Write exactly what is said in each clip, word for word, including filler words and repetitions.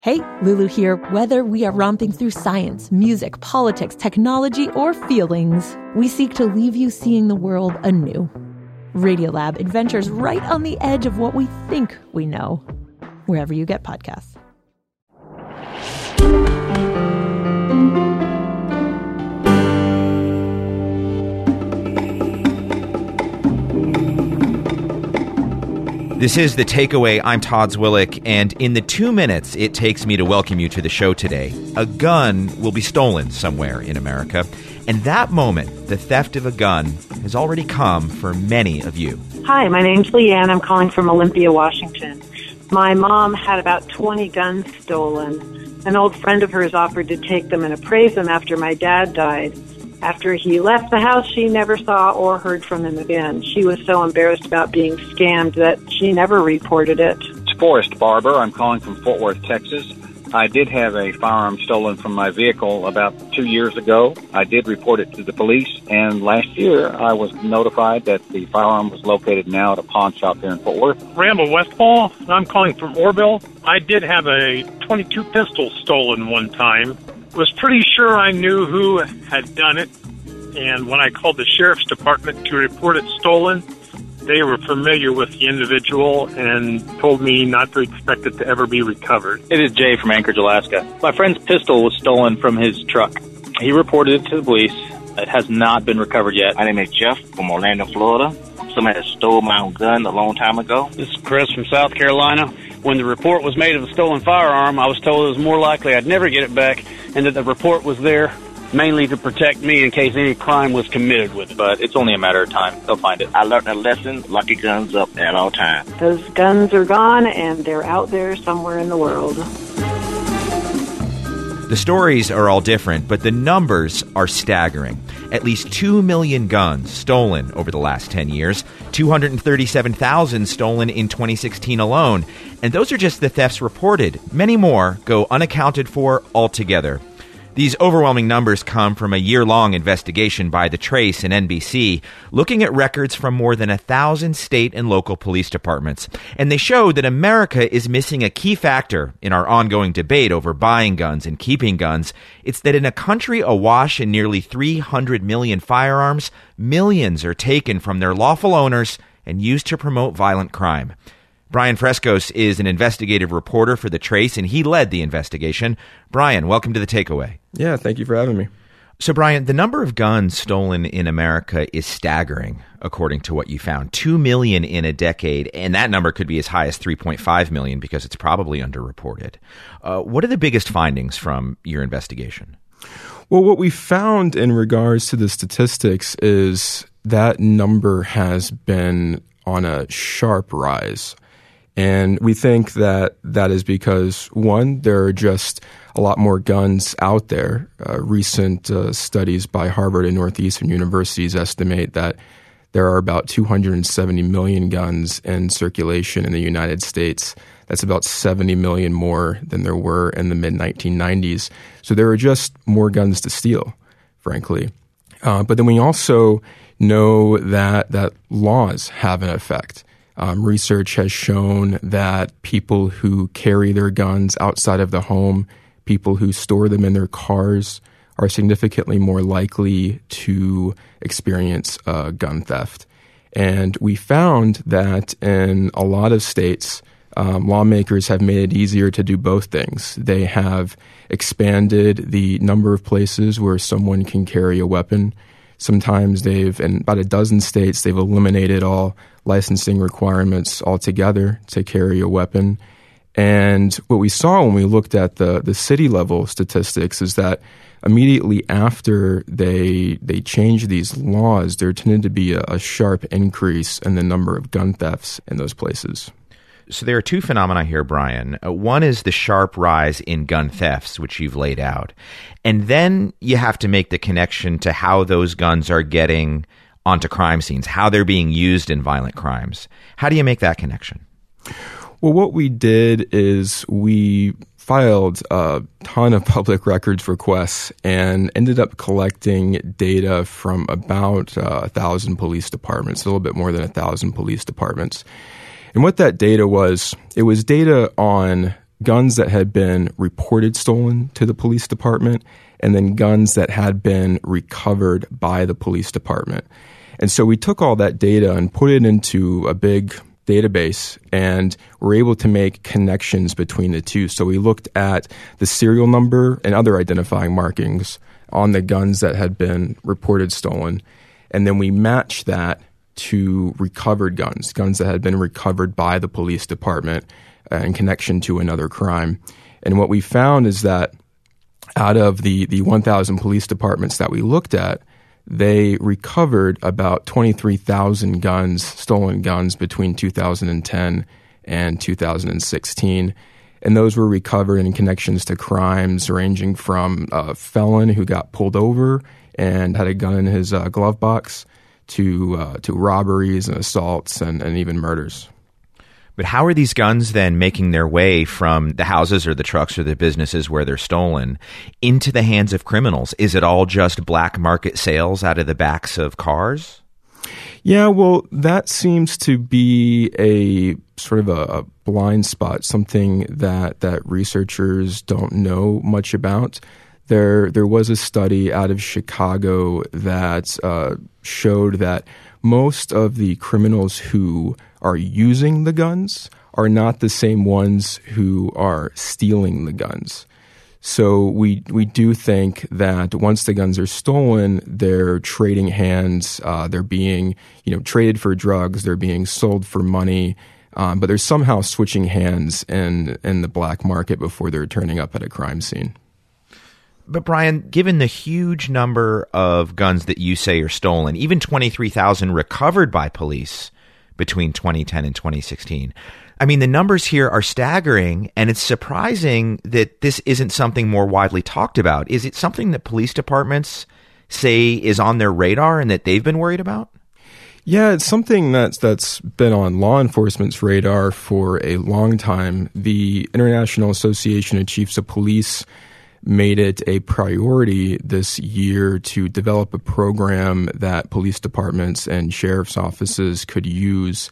Hey, Lulu here. Whether we are romping through science, music, politics, technology, or feelings, we seek to leave you seeing the world anew. Radiolab adventures right on the edge of what we think we know, wherever you get podcasts. This is The Takeaway. I'm Todd Zwillich, and in the two minutes it takes me to welcome you to the show today, a gun will be stolen somewhere in America. And that moment, the theft of a gun, has already come for many of you. Hi, my name's Leanne. I'm calling from Olympia, Washington. My mom had about twenty guns stolen. An old friend of hers offered to take them and appraise them after my dad died. After he left the house, she never saw or heard from him again. She was so embarrassed about being scammed that she never reported it. It's Forrest Barber. I'm calling from Fort Worth, Texas. I did have a firearm stolen from my vehicle about two years ago. I did report it to the police, and last year I was notified that the firearm was located now at a pawn shop here in Fort Worth. Randall Westfall. I'm calling from Orville. I did have a twenty-two pistol stolen one time. Was pretty sure I knew who had done it, and when I called the sheriff's department to report it stolen, they were familiar with the individual and told me not to expect it to ever be recovered. It is Jay from Anchorage, Alaska. My friend's pistol was stolen from his truck. He reported it to the police. It has not been recovered yet. My name is Jeff from Orlando, Florida. Somebody stole my own gun a long time ago. This is Chris from South Carolina. When the report was made of a stolen firearm, I was told it was more likely I'd never get it back, and that the report was there mainly to protect me in case any crime was committed with it. But it's only a matter of time. They'll find it. I learned a lesson, lock your guns up at all times. Those guns are gone, and they're out there somewhere in the world. The stories are all different, but the numbers are staggering. At least two million guns stolen over the last ten years, two hundred thirty-seven thousand stolen in twenty sixteen alone. And those are just the thefts reported. Many more go unaccounted for altogether. These overwhelming numbers come from a year-long investigation by The Trace and N B C, looking at records from more than a thousand state and local police departments. And they show that America is missing a key factor in our ongoing debate over buying guns and keeping guns. It's that in a country awash in nearly three hundred million firearms, millions are taken from their lawful owners and used to promote violent crime. Brian Frescos is an investigative reporter for The Trace, and he led the investigation. Brian, welcome to The Takeaway. Yeah, thank you for having me. So, Brian, the number of guns stolen in America is staggering, according to what you found. Two million in a decade, and that number could be as high as three point five million because it's probably underreported. Uh, what are the biggest findings from your investigation? Well, what we found in regards to the statistics is that number has been on a sharp rise. And we think that that is because, one, there are just a lot more guns out there. Uh, recent uh, studies by Harvard and Northeastern universities estimate that there are about two hundred seventy million guns in circulation in the United States. That's about seventy million more than there were in the mid nineteen nineties. So there are just more guns to steal, frankly. Uh, but then we also know that that laws have an effect. Um, research has shown that people who carry their guns outside of the home, people who store them in their cars, are significantly more likely to experience uh, gun theft. And we found that in a lot of states, um, lawmakers have made it easier to do both things. They have expanded the number of places where someone can carry a weapon. Sometimes they've, in about a dozen states, they've eliminated all licensing requirements altogether to carry a weapon. And what we saw when we looked at the, the city-level statistics is that immediately after they they changed these laws, there tended to be a, a sharp increase in the number of gun thefts in those places. So there are two phenomena here, Brian. Uh, one is the sharp rise in gun thefts, which you've laid out. And then you have to make the connection to how those guns are getting onto crime scenes, how they're being used in violent crimes. How do you make that connection? Well, what we did is we filed a ton of public records requests and ended up collecting data from about uh, a thousand police departments, a little bit more than a thousand police departments. And what that data was, it was data on guns that had been reported stolen to the police department, and then guns that had been recovered by the police department. And so we took all that data and put it into a big database, and were able to make connections between the two. So we looked at the serial number and other identifying markings on the guns that had been reported stolen, and then we matched that to recovered guns, guns that had been recovered by the police department uh, in connection to another crime. And what we found is that out of the, the one thousand police departments that we looked at, they recovered about twenty-three thousand guns, stolen guns, between two thousand ten and two thousand sixteen. And those were recovered in connections to crimes ranging from a felon who got pulled over and had a gun in his uh, glove box to uh, to robberies and assaults and, and even murders. But how are these guns then making their way from the houses or the trucks or the businesses where they're stolen into the hands of criminals? Is it all just black market sales out of the backs of cars? Yeah, well, that seems to be a sort of a, a blind spot, something that, that researchers don't know much about. There, there was a study out of Chicago that uh, showed that most of the criminals who are using the guns are not the same ones who are stealing the guns. So we we do think that once the guns are stolen, they're trading hands. Uh, they're being you know traded for drugs. They're being sold for money. Um, but they're somehow switching hands in in the black market before they're turning up at a crime scene. But Brian, given the huge number of guns that you say are stolen, even twenty-three thousand recovered by police between twenty ten and twenty sixteen, I mean, the numbers here are staggering, and it's surprising that this isn't something more widely talked about. Is it something that police departments say is on their radar and that they've been worried about? Yeah, it's something that's that's been on law enforcement's radar for a long time. The International Association of Chiefs of Police made it a priority this year to develop a program that police departments and sheriff's offices could use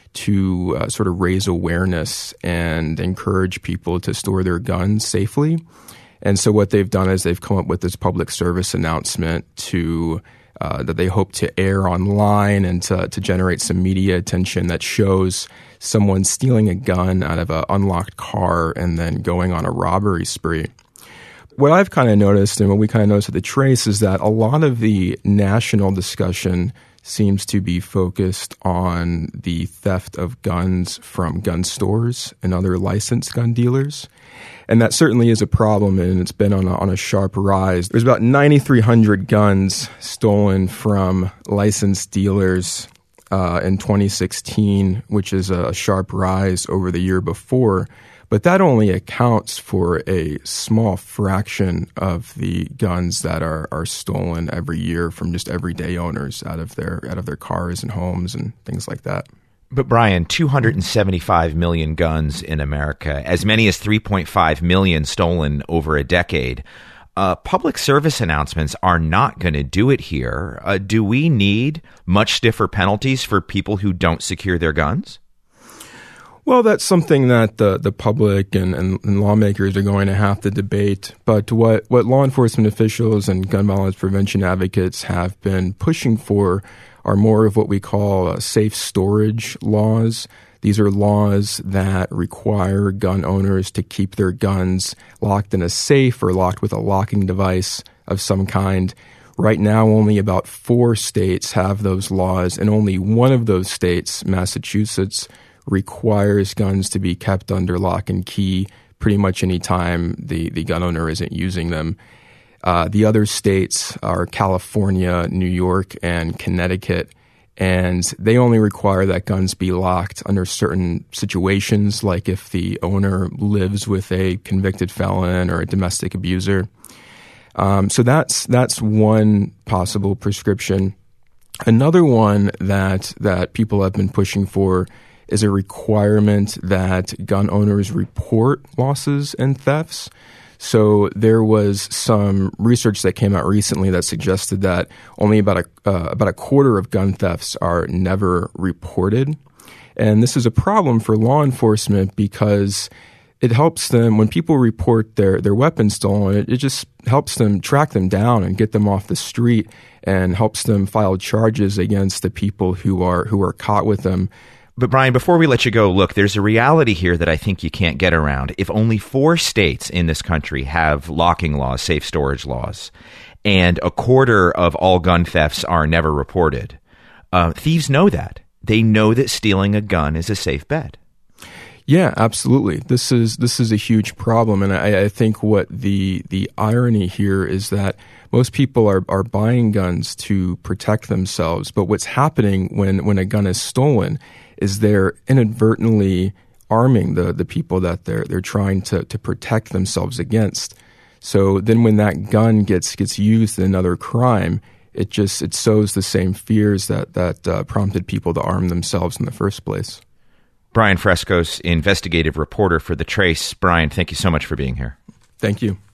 to uh, sort of raise awareness and encourage people to store their guns safely. And so what they've done is they've come up with this public service announcement to uh, that they hope to air online and to, to generate some media attention that shows someone stealing a gun out of an unlocked car and then going on a robbery spree. What I've kind of noticed and what we kind of noticed at the Trace is that a lot of the national discussion seems to be focused on the theft of guns from gun stores and other licensed gun dealers. And that certainly is a problem, and it's been on a, on a sharp rise. There's about nine thousand three hundred guns stolen from licensed dealers uh, in twenty sixteen, which is a sharp rise over the year before. But that only accounts for a small fraction of the guns that are, are stolen every year from just everyday owners out of their out of their cars and homes and things like that. But Brian, two hundred seventy-five million guns in America, as many as three point five million stolen over a decade. Uh, public service announcements are not going to do it here. Uh, do we need much stiffer penalties for people who don't secure their guns? Well, that's something that the, the public and, and, and lawmakers are going to have to debate. But what, what law enforcement officials and gun violence prevention advocates have been pushing for are more of what we call uh, safe storage laws. These are laws that require gun owners to keep their guns locked in a safe or locked with a locking device of some kind. Right now, only about four states have those laws, and only one of those states, Massachusetts, requires guns to be kept under lock and key pretty much any time the, the gun owner isn't using them. Uh, the other states are California, New York, and Connecticut, and they only require that guns be locked under certain situations, like if the owner lives with a convicted felon or a domestic abuser. Um, so that's that's one possible prescription. Another one that that people have been pushing for is a requirement that gun owners report losses and thefts. So there was some research that came out recently that suggested that only about a uh, about a quarter of gun thefts are never reported. And this is a problem for law enforcement because it helps them, when people report their, their weapons stolen, it, it just helps them track them down and get them off the street and helps them file charges against the people who are who are caught with them. But Brian, before we let you go, look, there's a reality here that I think you can't get around. If only four states in this country have locking laws, safe storage laws, and a quarter of all gun thefts are never reported, uh, thieves know that. They know that stealing a gun is a safe bet. Yeah, absolutely. This is this is a huge problem, and I, I think what the the irony here is that most people are, are buying guns to protect themselves, but what's happening when, when a gun is stolen is they're inadvertently arming the, the people that they're they're trying to, to protect themselves against. So then when that gun gets gets used in another crime, it just it sows the same fears that that uh, prompted people to arm themselves in the first place. Brian Freskos, investigative reporter for The Trace. Brian, thank you so much for being here. Thank you.